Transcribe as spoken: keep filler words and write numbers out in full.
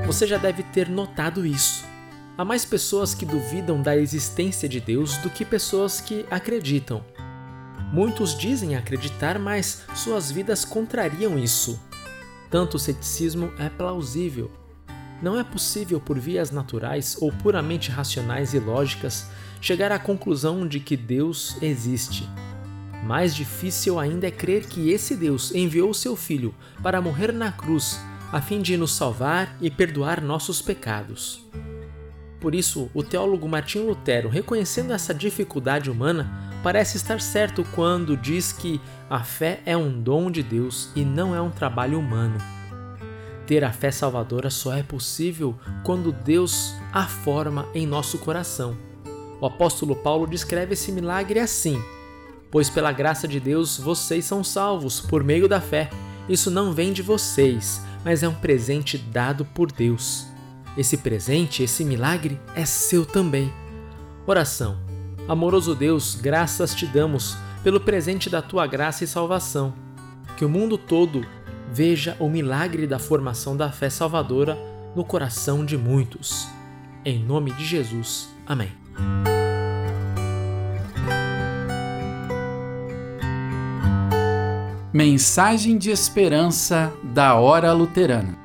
Você já deve ter notado isso. Há mais pessoas que duvidam da existência de Deus do que pessoas que acreditam. Muitos dizem acreditar, mas suas vidas contrariam isso. Tanto o ceticismo é plausível. Não é possível, por vias naturais ou puramente racionais e lógicas, chegar à conclusão de que Deus existe. Mais difícil ainda é crer que esse Deus enviou seu Filho para morrer na cruz, a fim de nos salvar e perdoar nossos pecados. Por isso, o teólogo Martinho Lutero, reconhecendo essa dificuldade humana, parece estar certo quando diz que a fé é um dom de Deus e não é um trabalho humano. Ter a fé salvadora só é possível quando Deus a forma em nosso coração. O apóstolo Paulo descreve esse milagre assim: pois pela graça de Deus vocês são salvos por meio da fé. Isso não vem de vocês, mas é um presente dado por Deus. Esse presente, esse milagre, é seu também. Oração. Amoroso Deus, graças te damos pelo presente da tua graça e salvação. Que o mundo todo veja o milagre da formação da fé salvadora no coração de muitos. Em nome de Jesus. Amém. Mensagem de esperança da Hora Luterana.